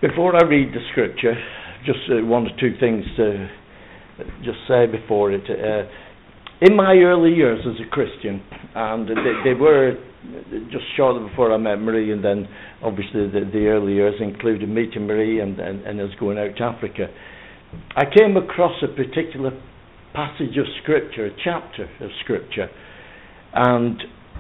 Before I read the scripture, just one or two things to just say before it. In my early years as a Christian, and they were just shortly before I met Marie, and then obviously the early years included meeting Marie and us going out to Africa, I came across a particular passage of scripture, a chapter of scripture, and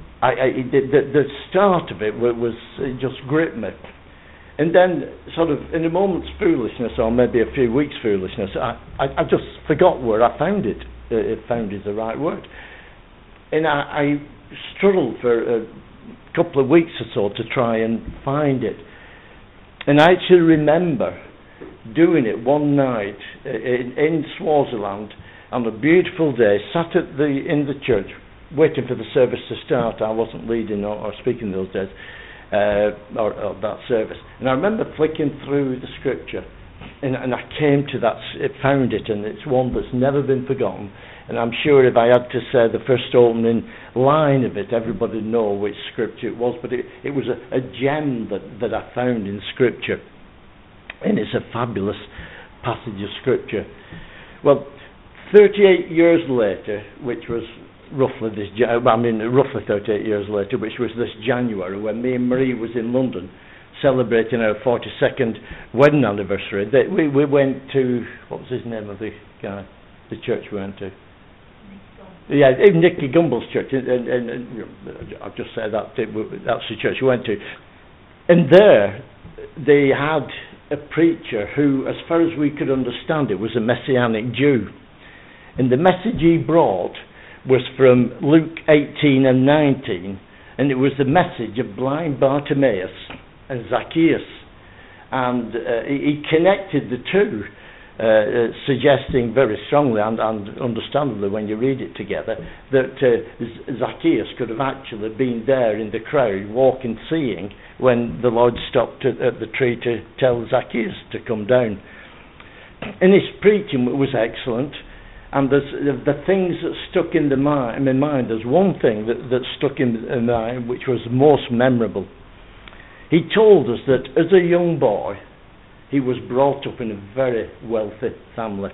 the start of it was it just gripped me. And then, sort of, in a moment's foolishness, or maybe a few weeks' foolishness, I just forgot where I found it. If found is the right word. And I struggled for a couple of weeks or so to try and find it. And I actually remember doing it one night in Swaziland on a beautiful day, sat in the church, waiting for the service to start. I wasn't leading or speaking those days, or that service. And I remember flicking through the scripture, and I came to that, found it, and it's one that's never been forgotten. And I'm sure if I had to say the first opening line of it, everybody would know which scripture it was, but it was a gem that I found in scripture. And it's a fabulous passage of scripture. Well, 38 years later, which was roughly 38 years later, which was this January, when me and Marie was in London celebrating our 42nd wedding anniversary, we went to, what was his name of the guy, the church we went to? Yeah, Nicky Gumbel's church, and I'll just say that's the church we went to. And there, they had a preacher who, as far as we could understand it, was a Messianic Jew. And the message he brought was from Luke 18 and 19, and it was the message of blind Bartimaeus and Zacchaeus. And he connected the two, suggesting very strongly and understandably when you read it together that Zacchaeus could have actually been there in the crowd, walking, seeing, when the Lord stopped at the tree to tell Zacchaeus to come down. And his preaching was excellent. And the things that stuck in my mind, there's one thing that stuck in my mind which was most memorable. He told us that as a young boy, he was brought up in a very wealthy family.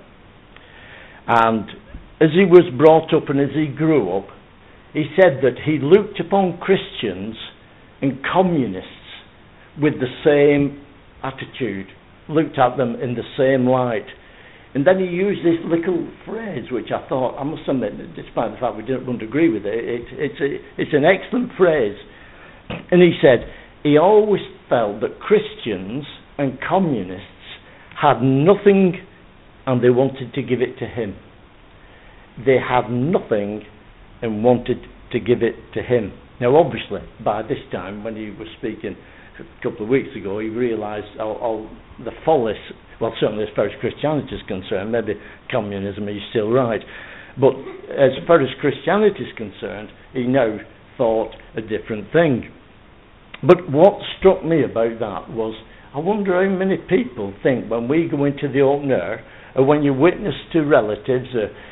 And as he was brought up and as he grew up, he said that he looked upon Christians and communists with the same attitude, looked at them in the same light. And then he used this little phrase, which I thought, I must admit, despite the fact we wouldn't agree with it, it's an excellent phrase. And he said, he always felt that Christians and communists had nothing and they wanted to give it to him. They had nothing and wanted to give it to him. Now, obviously, by this time, when he was speaking a couple of weeks ago, he realised all the follies. Well, certainly as far as Christianity is concerned, maybe communism, he's still right. But as far as Christianity is concerned, he now thought a different thing. But what struck me about that was, I wonder how many people think when we go into the open air, or when you witness to relatives,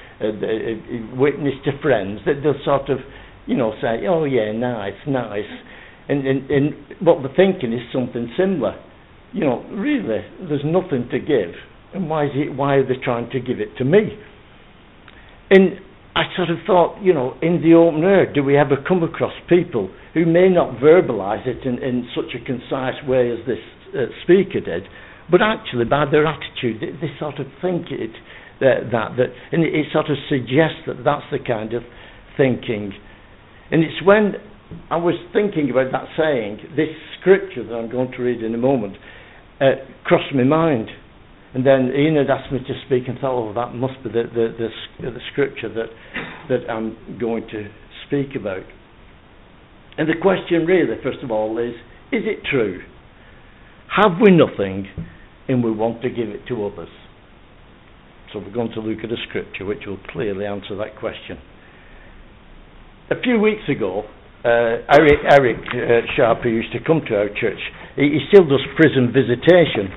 witness to friends, that they'll sort of, say, oh yeah, nice. And what they're thinking is something similar. Really, there's nothing to give. And why are they trying to give it to me? And I sort of thought, in the open air, do we ever come across people who may not verbalise it in such a concise way as this speaker did, but actually by their attitude, they sort of think it, and it sort of suggests that that's the kind of thinking. And it's when I was thinking about that saying, this scripture that I'm going to read in a moment, crossed my mind. And then Ian had asked me to speak and thought, that must be the scripture that I'm going to speak about. And the question really, first of all, is it true? Have we nothing and we want to give it to others? So we're going to look at a scripture which will clearly answer that question. A few weeks ago, Eric Sharp, who used to come to our church, he still does prison visitation.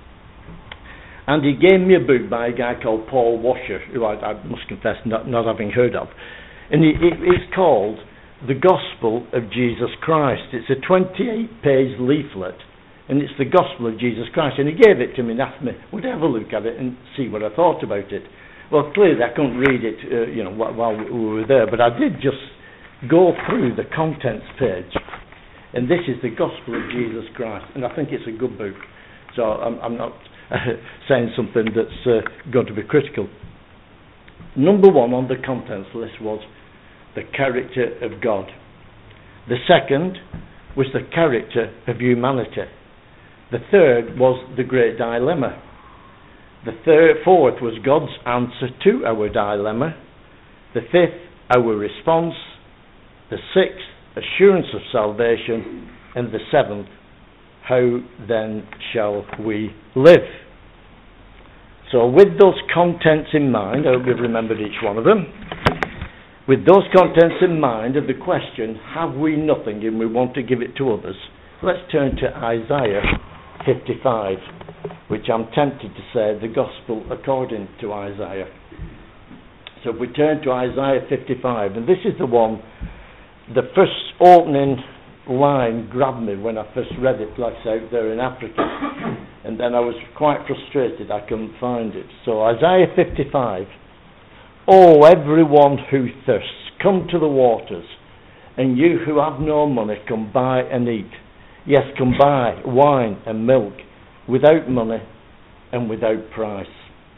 And he gave me a book by a guy called Paul Washer, who I must confess not having heard of. And it's called The Gospel of Jesus Christ. It's a 28-page leaflet and it's the gospel of Jesus Christ. And he gave it to me and asked me, would I have a look at it and see what I thought about it? Well, clearly I couldn't read it, while we were there, but I did just go through the contents page, and this is the gospel of Jesus Christ, and I think it's a good book. So I'm not saying something that's going to be critical. Number one on the contents list was the character of God. The second was the character of humanity. The third was the great dilemma. The fourth was God's answer to our dilemma. The fifth, our response. The sixth, assurance of salvation. And the seventh, how then shall we live? So with those contents in mind, I hope you've remembered each one of them. With those contents in mind of the question, have we nothing and we want to give it to others? Let's turn to Isaiah 55, which I'm tempted to say the gospel according to Isaiah. So if we turn to Isaiah 55, and this is the one, the first opening line grabbed me when I first read it, like I say, out there in Africa. And then I was quite frustrated I couldn't find it. So Isaiah 55, "Oh, everyone who thirsts, come to the waters, and you who have no money, come buy and eat. Yes, come buy wine and milk, without money and without price.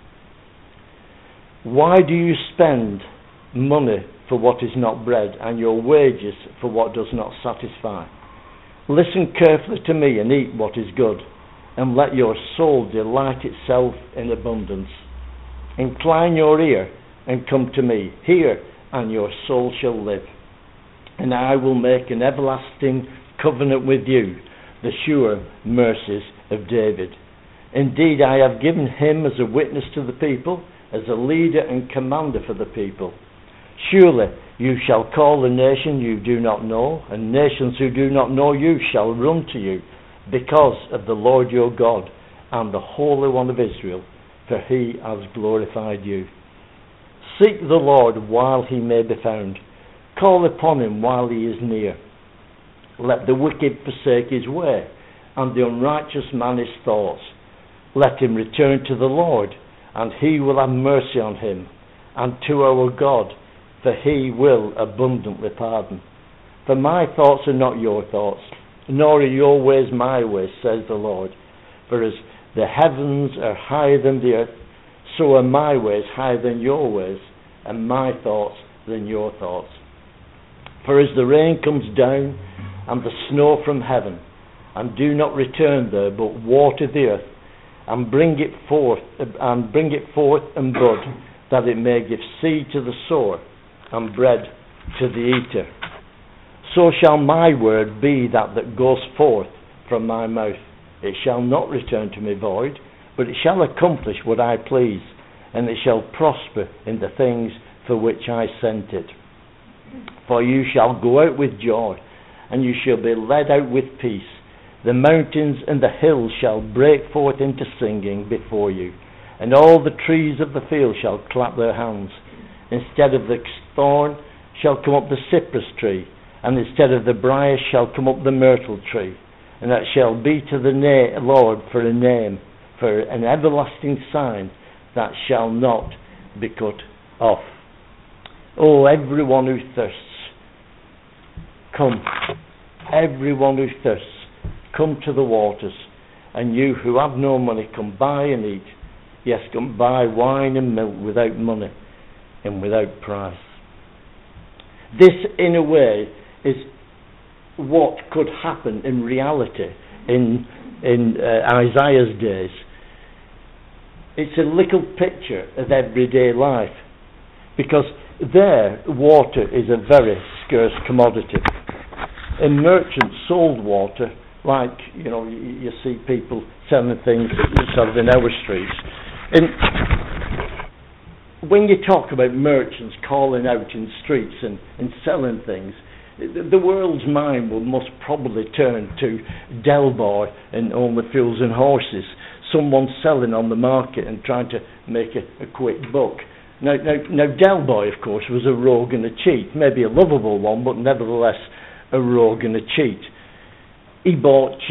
Why do you spend money for what is not bread, and your wages for what does not satisfy? Listen carefully to me and eat what is good, and let your soul delight itself in abundance. Incline your ear and come to me. Hear, and your soul shall live. And I will make an everlasting covenant with you, the sure mercies of David. Indeed, I have given him as a witness to the people, as a leader and commander for the people. Surely you shall call a nation you do not know, and nations who do not know you shall run to you, because of the Lord your God and the Holy One of Israel, for he has glorified you. Seek the Lord while he may be found. Call upon him while he is near. Let the wicked forsake his way, and the unrighteous man his thoughts. Let him return to the Lord, and he will have mercy on him, and to our God, for he will abundantly pardon. For my thoughts are not your thoughts, nor are your ways my ways, says the Lord. For as the heavens are higher than the earth, so are my ways higher than your ways, and my thoughts than your thoughts. For as the rain comes down, and the snow from heaven, and do not return there, but water the earth, and bring it forth and bud, that it may give seed to the sower, and bread to the eater. So shall my word be that goes forth from my mouth. It shall not return to me void, but it shall accomplish what I please, and it shall prosper in the things for which I sent it. For you shall go out with joy, and you shall be led out with peace. The mountains and the hills shall break forth into singing before you, and all the trees of the field shall clap their hands. Instead of the thorn shall come up the cypress tree, and instead of the briar shall come up the myrtle tree. And that shall be to the Lord for a name, for an everlasting sign that shall not be cut off. Oh, everyone who thirsts, come. Everyone who thirsts, come to the waters. And you who have no money, come buy and eat. Yes, come buy wine and milk without money and without price. This, in a way, is what could happen in reality in Isaiah's days. It's a little picture of everyday life, because there water is a very scarce commodity, and merchants sold water like you see people selling things sort of in our streets. And when you talk about merchants calling out in streets and selling things, the world's mind will most probably turn to Del Boy and Only Fools and Horses, someone selling on the market and trying to make a quick buck. Now Del Boy, of course, was a rogue and a cheat, maybe a lovable one, but nevertheless a rogue and a cheat. He bought cheap,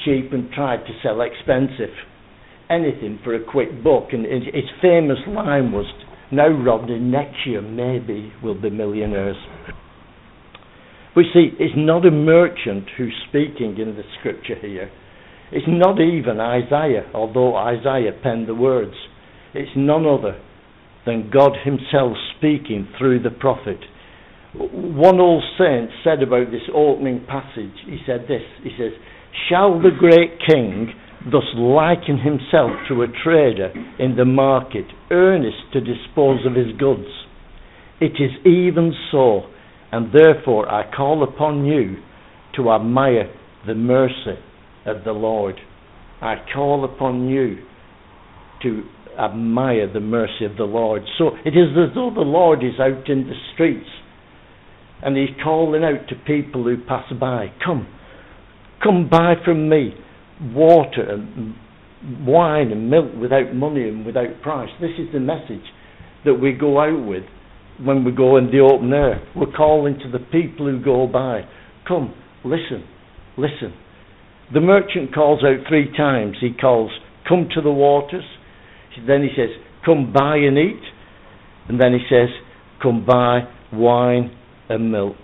cheap and tried to sell expensive. Anything for a quick buck. And his famous line was, "Now, Rodney, next year maybe we'll be millionaires." We see it's not a merchant who's speaking in the scripture here. It's not even Isaiah, although Isaiah penned the words. It's none other than God himself speaking through the prophet. One old saint said about this opening passage, he said this, he says, "Shall the great king thus liken himself to a trader in the market, earnest to dispose of his goods? It is even so, and therefore I call upon you to admire the mercy of the Lord." I call upon you to admire the mercy of the Lord. So it is as though the Lord is out in the streets and he's calling out to people who pass by, come buy from me water and wine and milk without money and without price. This is the message that we go out with when we go in the open air. We're calling to the people who go by, come, listen. The merchant calls out 3 times. He calls, come to the waters. Then he says, come buy and eat. And then he says, come buy wine and milk.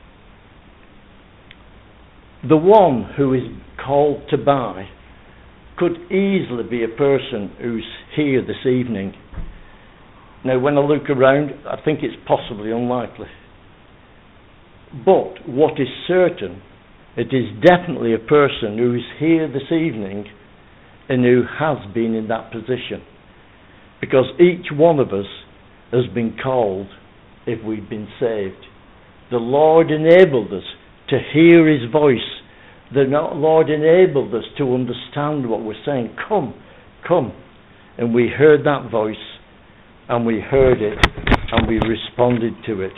The one who is called to buy could easily be a person who's here this evening. Now, when I look around, I think it's possibly unlikely. But what is certain, it is definitely a person who is here this evening and who has been in that position. Because each one of us has been called if we've been saved. The Lord enabled us to hear his voice. The Lord enabled us to understand what we're saying. Come. And we heard that voice, and we heard it, and we responded to it.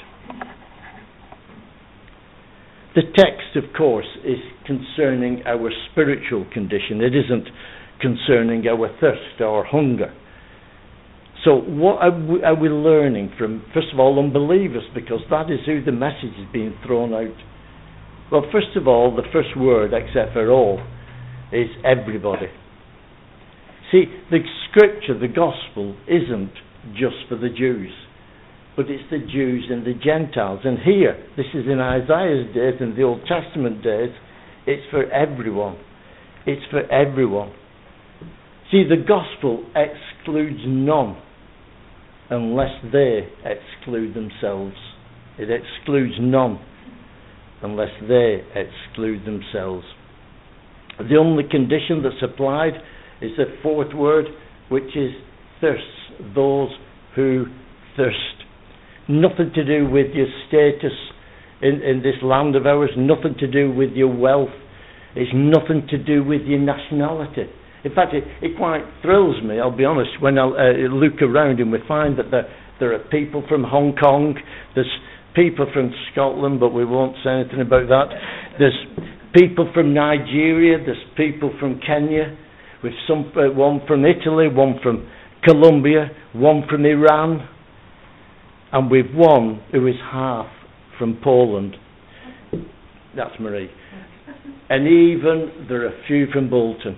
The text, of course, is concerning our spiritual condition. It isn't concerning our thirst or hunger. So what are we learning from, first of all, unbelievers? Because that is who the message is being thrown out. Well, first of all, the first word, except for all, is everybody. See, the scripture, the gospel, isn't just for the Jews, but it's the Jews and the Gentiles. And here, this is in Isaiah's days and the Old Testament days, it's for everyone. It's for everyone. See, the gospel excludes none unless they exclude themselves. It excludes none unless they exclude themselves. The only condition that's applied is the fourth word, which is thirsts. Those who thirst. Nothing to do with your status in this land of ours, nothing to do with your wealth. It's nothing to do with your nationality. In fact, it quite thrills me, I'll be honest, when I look around and we find that there are people from Hong Kong, there's people from Scotland, but we won't say anything about that. There's people from Nigeria, there's people from Kenya, with one from Italy, one from Colombia, one from Iran, and we've one who is half from Poland. That's Marie. And even there are a few from Bolton.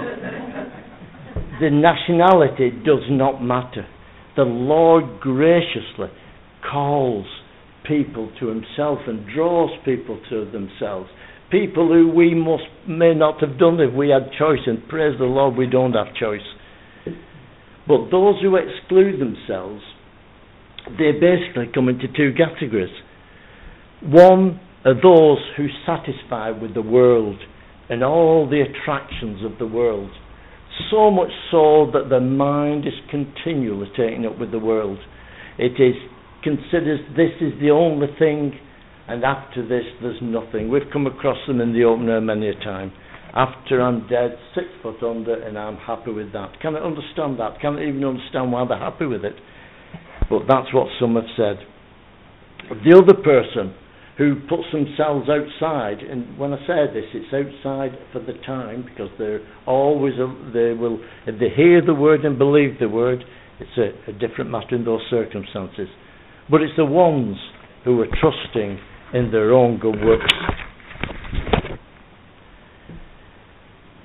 The nationality does not matter. The Lord graciously calls people to himself and draws people to themselves. People who we may not have done if we had choice, and praise the Lord we don't have choice. But those who exclude themselves, they basically come into 2 categories. One are those who satisfy with the world and all the attractions of the world, so much so that their mind is continually taken up with the world. It is considers this is the only thing, and after this there's nothing. We've come across them in the open air many a time. After I'm dead, 6 foot under, and I'm happy with that. Can I understand that? Can I even understand why they're happy with it? But that's what some have said. The other person who puts themselves outside, and when I say this, it's outside for the time, because they're always, if they hear the word and believe the word, it's a different matter in those circumstances. But it's the ones who are trusting in their own good works.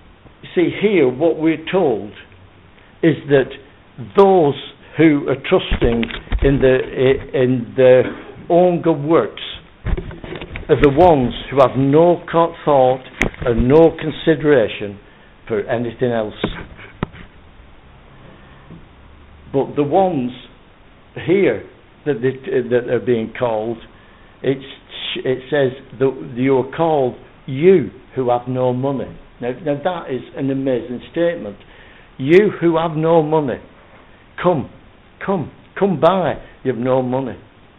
see here, what we're told is that those who are trusting in their own good works are the ones who have no thought and no consideration for anything else. But the ones here that are being called, it says that you are called, you who have no money. Now that is an amazing statement. You who have no money, come by. You have no money.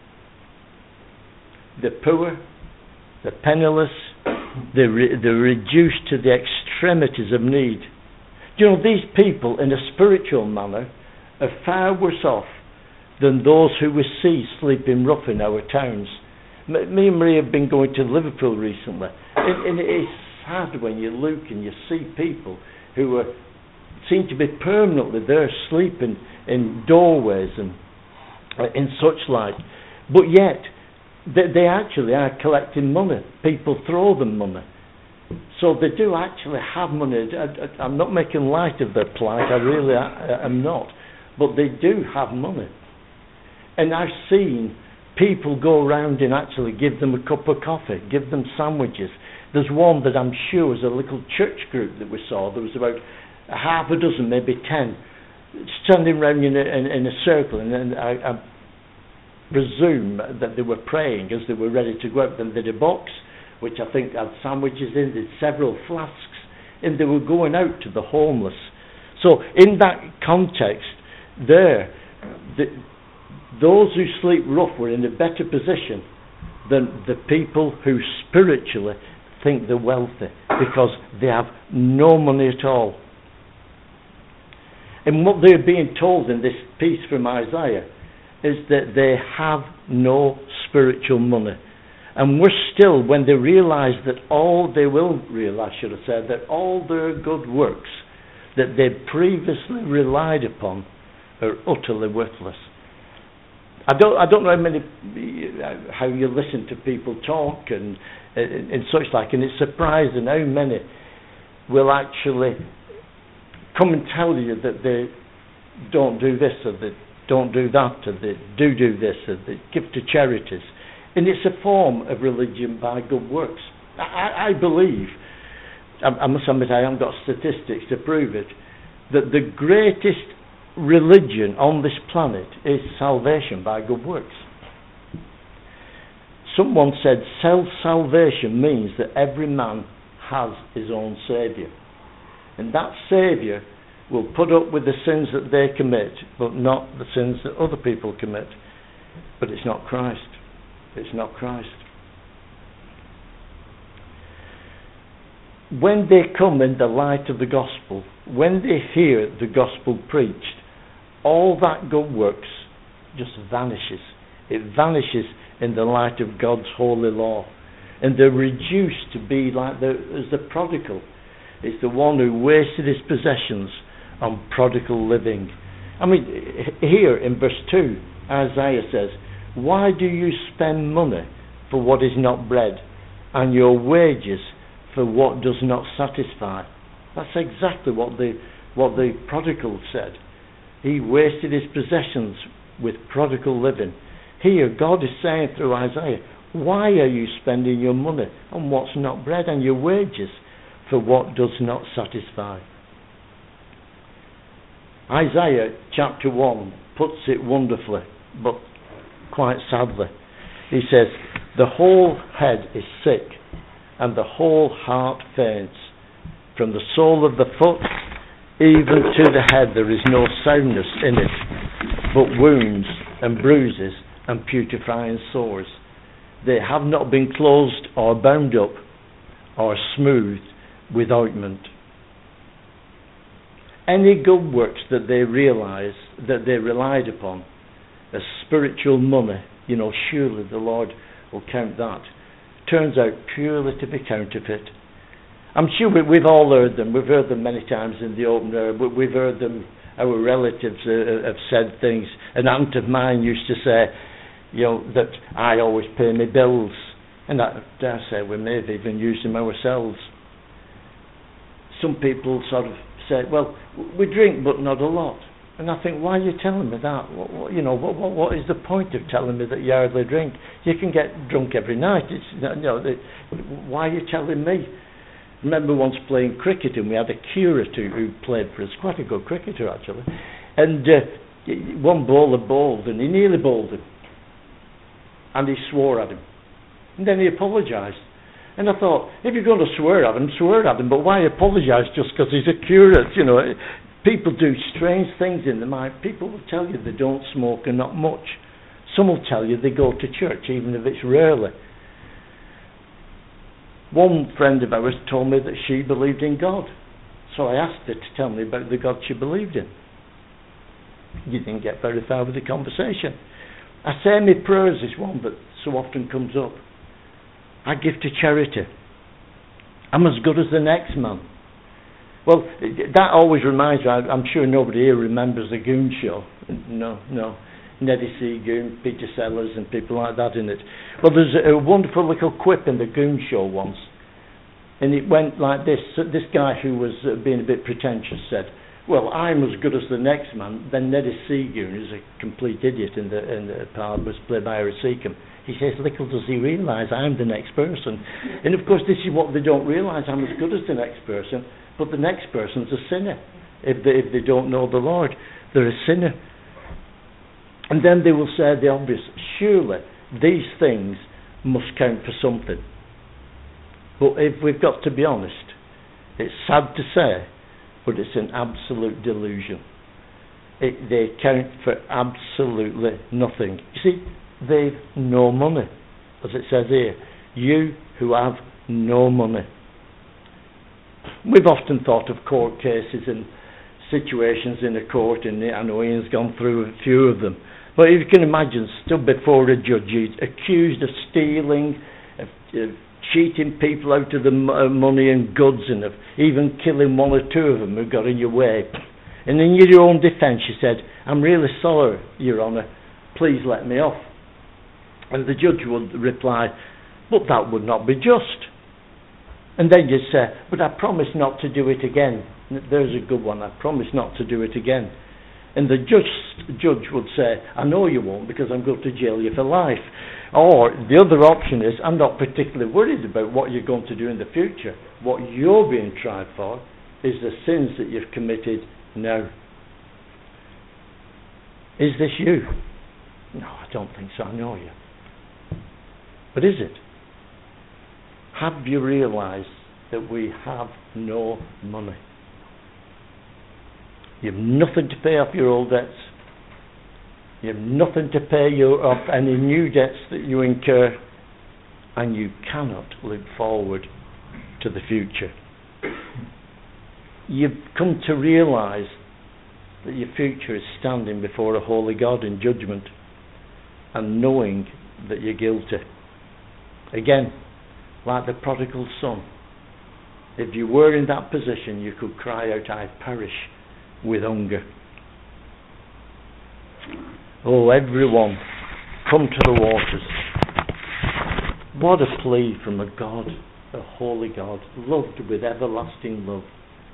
The poor, the penniless, they're reduced to the extremities of need. You know, these people, in a spiritual manner, are far worse off than those who we see sleeping rough in our towns. Me and Marie have been going to Liverpool recently, and it is sad when you look and you see people who seem to be permanently there, sleeping in doorways and in such like, but yet they actually are collecting money. People throw them money, so they do actually have money. I'm not making light of their plight, I really am not, but they do have money. And I've seen people go around and actually give them a cup of coffee, give them sandwiches. There's one that I'm sure was a little church group that we saw. There was about half a dozen, maybe 10, standing around in a circle, and I presume that they were praying as they were ready to go out. Then they had a box, which I think had sandwiches in, they had several flasks, and they were going out to the homeless. So in that context, those who sleep rough were in a better position than the people who spiritually think they're wealthy, because they have no money at all. And what they're being told in this piece from Isaiah is that they have no spiritual money. And we're still, when they realise that they will realise, should I say, that all their good works that they previously relied upon are utterly worthless. I don't know how you listen to people talk and such like, and it's surprising how many will actually come and tell you that they don't do this or they don't do that or they do this or they give to charities. And it's a form of religion by good works. I believe, I must admit I haven't got statistics to prove it, that the greatest religion on this planet is salvation by good works. Someone said self-salvation means that every man has his own saviour, and that saviour will put up with the sins that they commit, but not the sins that other people commit. But it's not Christ. It's not Christ. When they come in the light of the gospel, when they hear the gospel preached, all that good works just vanishes. It vanishes in the light of God's holy law. And they're reduced to be like as the prodigal. It's the one who wasted his possessions on prodigal living. I mean, here in verse 2, Isaiah says, "Why do you spend money for what is not bread, and your wages for what does not satisfy?" That's exactly what the prodigal said. He wasted his possessions with prodigal living. Here, God is saying through Isaiah, why are you spending your money on what's not bread and your wages for what does not satisfy? Isaiah chapter 1 puts it wonderfully, but quite sadly. He says, "The whole head is sick, and the whole heart faints. From the sole of the foot even to the head there is no soundness in it, but wounds and bruises and putrefying sores. They have not been closed or bound up or smoothed with ointment." Any good works that they realised, that they relied upon as spiritual money, surely the Lord will count that, turns out purely to be counterfeit. I'm sure we've all heard them. We've heard them many times in the open air. We've heard them, our relatives have said things. An aunt of mine used to say, that I always pay my bills. And I dare say we may have even used them ourselves. some people sort of say, well, we drink but not a lot. And I think, why are you telling me that? What is the point of telling me that you hardly drink? You can get drunk every night. Why are you telling me? I remember once playing cricket, and we had a curator who played for us, quite a good cricketer actually. And one bowler bowled, and he nearly bowled him. And he swore at him. And then he apologised. And I thought, if you're going to swear at him, but why apologise just because he's a curator? People do strange things in their mind. People will tell you they don't smoke and not much. Some will tell you they go to church, even if it's rarely. One friend of ours told me that she believed in God. So I asked her to tell me about the God she believed in. You didn't get very far with the conversation. I say my prayers is one that so often comes up. I give to charity. I'm as good as the next man. Well, that always reminds me, I'm sure nobody here remembers the Goon Show. No. Neddy Seagoon, Peter Sellers and people like that in it. Well, there's a wonderful little quip in the Goon Show once. And it went like this. This guy who was being a bit pretentious said, well, I'm as good as the next man. Then Neddy Seagoon, who's a complete idiot in the part, was played by Ira Seacombe. He says, little does he realise I'm the next person. And of course, this is what they don't realise. I'm as good as the next person. But the next person's a sinner. If they don't know the Lord, they're a sinner. And then they will say the obvious, surely these things must count for something. But if we've got to be honest, it's sad to say, but it's an absolute delusion. They count for absolutely nothing. You see, they've no money. As it says here, you who have no money. We've often thought of court cases and situations in a court, and I know Ian's gone through a few of them. But if you can imagine, stood before a judge, he's accused of stealing, of cheating people out of the money and goods, and of even killing one or two of them who got in your way. And in your own defence, you said, I'm really sorry, Your Honour, please let me off. And the judge would reply, but that would not be just. And then you'd say, but I promise not to do it again. There's a good one, I promise not to do it again. And the judge would say, I know you won't because I'm going to jail you for life. Or the other option is, I'm not particularly worried about what you're going to do in the future. What you're being tried for is the sins that you've committed now. Is this you? No, I don't think so, I know you. But is it? Have you realised that we have no money? You have nothing to pay off your old debts. You have nothing to pay off any new debts that you incur. And you cannot look forward to the future. You've come to realise that your future is standing before a holy God in judgment and knowing that you're guilty. Again, like the prodigal son, if you were in that position, you could cry out, I perish with hunger. Oh, everyone, come to the waters. What a plea from a God, a holy God, loved with everlasting love.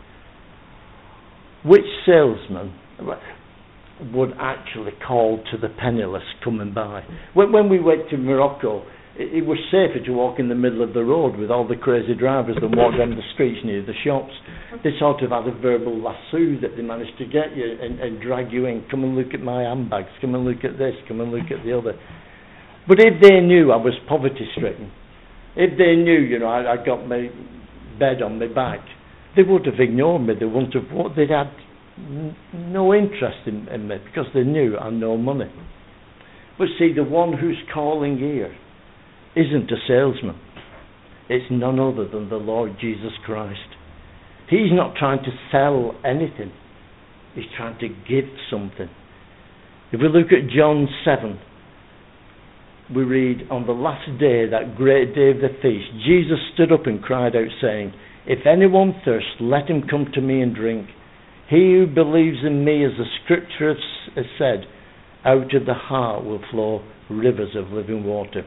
Which salesman would actually call to the penniless coming by? When we went to Morocco, it was safer to walk in the middle of the road with all the crazy drivers than walk down the streets near the shops. They sort of had a verbal lasso that they managed to get you and drag you in. Come and look at my handbags. Come and look at this. Come and look at the other. But if they knew I was poverty-stricken, if they knew, I got my bed on my back, they would have ignored me. They wouldn't have. They'd had no interest in me because they knew I had no money. But see, the one who's calling here isn't a salesman. It's none other than the Lord Jesus Christ. He's not trying to sell anything. He's trying to give something. If we look at John 7, we read, on the last day, that great day of the feast, Jesus stood up and cried out, saying, if anyone thirsts, let him come to me and drink. He who believes in me, as the scripture has said, out of the heart will flow rivers of living water.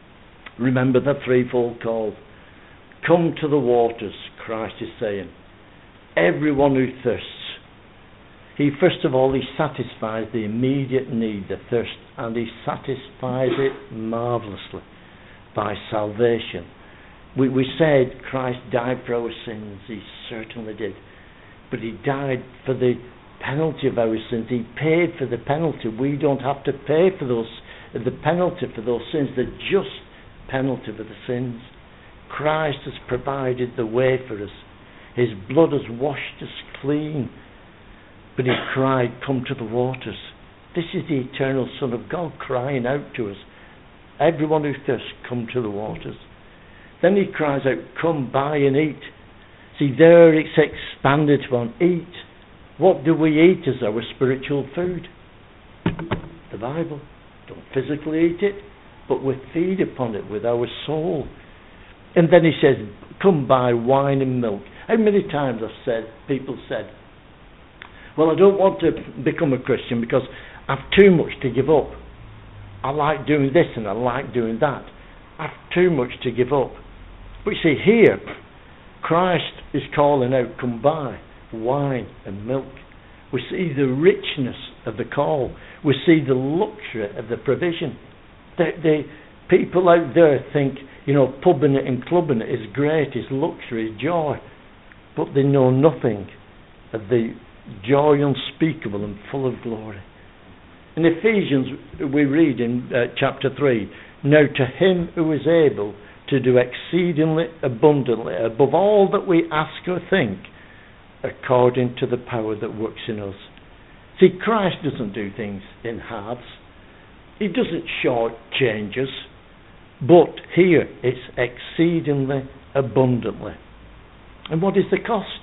Remember the threefold call. Come to the waters, Christ is saying. everyone who thirsts. He, first of all, he satisfies the immediate need, the thirst, and he satisfies it marvellously by salvation. We said Christ died for our sins. He certainly did. But he died for the penalty of our sins. He paid for the penalty. We don't have to pay for the penalty for those sins, the just penalty for the sins. Christ has provided the way for us. His blood has washed us clean. But he cried, "Come to the waters." This is the eternal Son of God crying out to us. Everyone who thirsts, come to the waters. Then he cries out, "Come, buy and eat." See, there it's expanded upon. Eat. What do we eat as our spiritual food? The Bible. Don't physically eat it, but we feed upon it with our soul. And then he says, "Come buy wine and milk." How many times people said, "Well, I don't want to become a Christian because I've too much to give up. I like doing this and I like doing that. I've too much to give up." But you see, here, Christ is calling out, "Come buy wine and milk." We see the richness of the call. We see the luxury of the provision. The people out there think, pubbing it and clubbing it is great, is luxury, is joy. But they know nothing of the joy unspeakable and full of glory. In Ephesians, we read in chapter 3, "Now to him who is able to do exceedingly abundantly, above all that we ask or think, according to the power that works in us." See, Christ doesn't do things in halves. He doesn't shortchange us. But here, it's exceedingly abundantly. And what is the cost?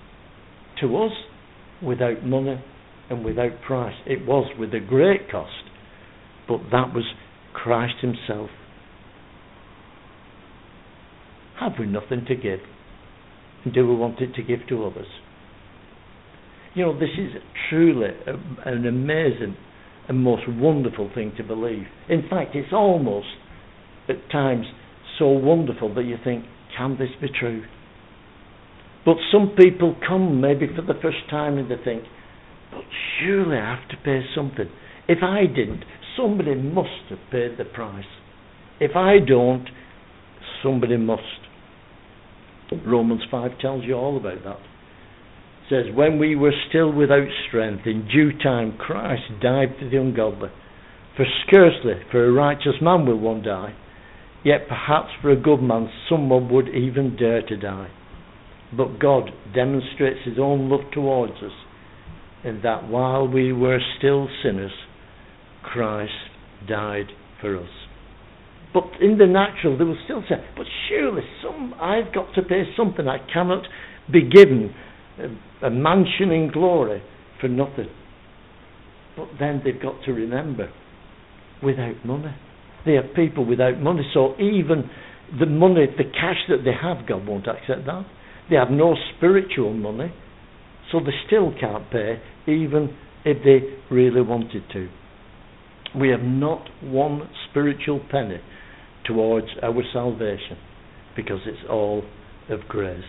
To us, without money and without price. It was with a great cost, but that was Christ himself. Have we nothing to give? And do we want it to give to others? This is truly an amazing and most wonderful thing to believe. In fact, it's almost at times so wonderful that you think, can this be true? But some people come maybe for the first time and they think, but surely I have to pay something. If I didn't, somebody must have paid the price. If I don't, somebody must. Romans 5 tells you all about that. It says, "When we were still without strength, in due time Christ died for the ungodly. For scarcely for a righteous man will one die, yet perhaps for a good man someone would even dare to die. But God demonstrates his own love towards us, in that while we were still sinners, Christ died for us." But in the natural, they will still say, but surely I've got to pay something. I cannot be given a mansion in glory for nothing. But then they've got to remember, without money. They are people without money. So even the money, the cash that they have, God won't accept that. They have no spiritual money. So they still can't pay, even if they really wanted to. We have not one spiritual penny towards our salvation, because it's all of grace.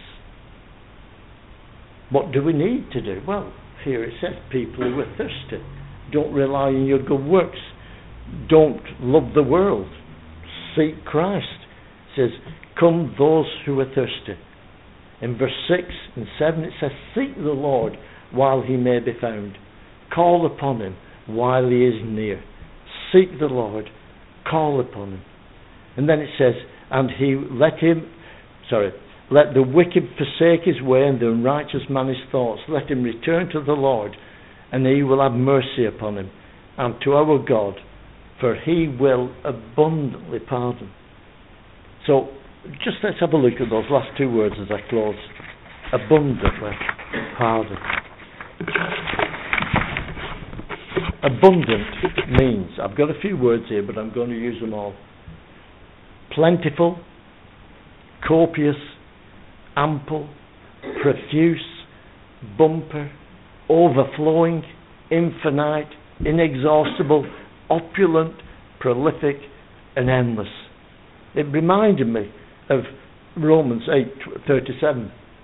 What do we need to do? Well, here it says, people who are thirsty. Don't rely on your good works. Don't love the world. Seek Christ. It says, "Come those who are thirsty." In verse 6 and 7 it says, "Seek the Lord while he may be found. Call upon him while he is near." Seek the Lord. Call upon him. And then it says, let the wicked forsake his way and the unrighteous man his thoughts. Let him return to the Lord, and he will have mercy upon him, and to our God, for he will abundantly pardon. So, just let's have a look at those last two words as I close. Abundantly pardon. Abundant means, I've got a few words here, but I'm going to use them all. Plentiful, copious, ample, profuse, bumper, overflowing, infinite, inexhaustible, opulent, prolific, and endless. It reminded me of Romans 8:37.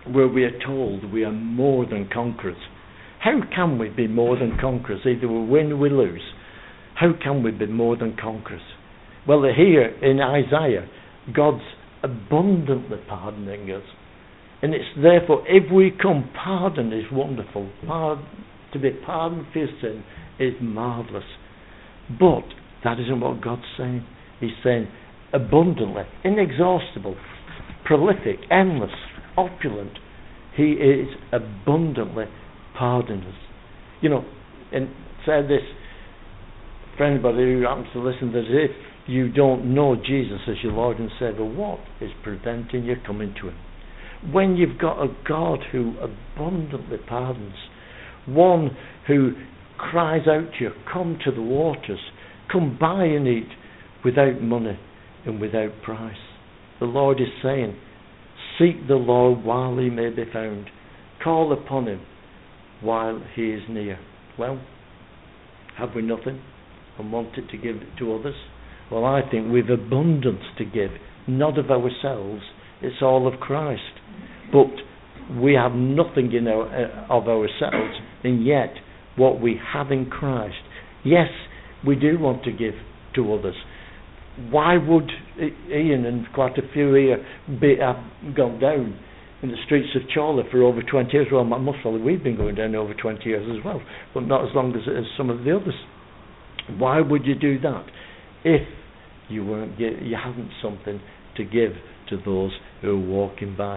where we are told we are more than conquerors. How can we be more than conquerors? Either we win or we lose. How can we be more than conquerors? Well, here in Isaiah, God's abundantly pardoning us. And it's therefore, if we come, pardon is wonderful. To be pardoned for your sin is marvellous. But that isn't what God's saying. He's saying abundantly, inexhaustible, prolific, endless, opulent. He is abundantly pardoned us. You know, and say this for anybody who happens to listen, that if you don't know Jesus as your Lord and Saviour, what is preventing you coming to Him? When you've got a God who abundantly pardons, one who cries out to you, come to the waters, come buy and eat, without money and without price. The Lord is saying, seek the Lord while He may be found. Call upon Him while He is near. Well, have we nothing and wanted to give it to others? Well, I think we've abundance to give, not of ourselves, it's all of Christ. But we have nothing of ourselves, and yet what we have in Christ, yes, we do want to give to others. Why would Ian and quite a few here have gone down in the streets of Chorley for over 20 years? Well, most probably we've been going down over 20 years as well, but not as long as some of the others. Why would you do that if you hadn't something to give to those who are walking by?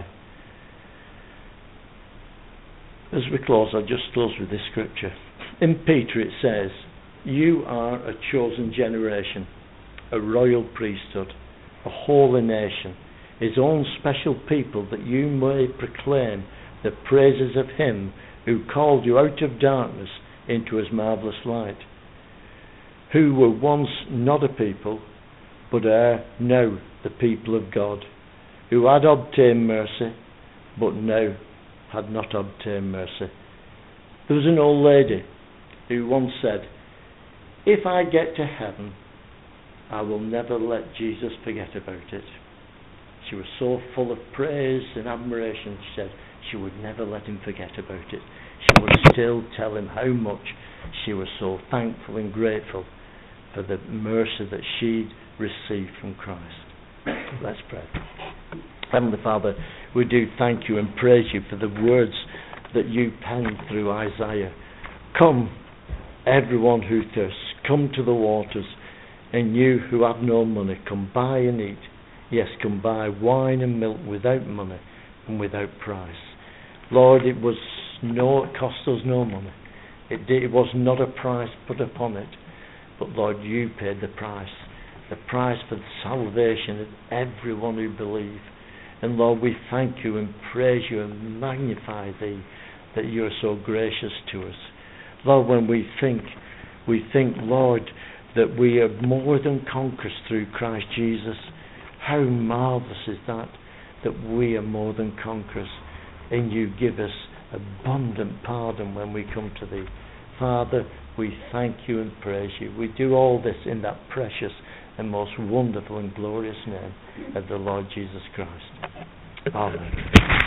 As we close, I'll just close with this scripture. In Peter it says, you are a chosen generation, a royal priesthood, a holy nation, His own special people, that you may proclaim the praises of Him who called you out of darkness into His marvellous light, who were once not a people, but are now the people of God, who had obtained mercy, but now had not obtained mercy. There was an old lady who once said, if I get to heaven, I will never let Jesus forget about it. She was so full of praise and admiration, she said she would never let Him forget about it. She would still tell Him how much she was so thankful and grateful for the mercy that she'd received from Christ. Let's pray. Heavenly Father, we do thank You and praise You for the words that You penned through Isaiah. Come, everyone who thirsts, come to the waters, and you who have no money, come buy and eat. Yes, come buy wine and milk without money and without price. Lord, it cost us no money. It was not a price put upon it, but Lord, You paid the price for the salvation of everyone who believes. And Lord, we thank You and praise You and magnify Thee that You are so gracious to us. Lord, when we think, Lord, that we are more than conquerors through Christ Jesus. How marvellous is that we are more than conquerors, and You give us abundant pardon when we come to Thee. Father, we thank You and praise You. We do all this in that precious and most wonderful and glorious name of the Lord Jesus Christ. Amen.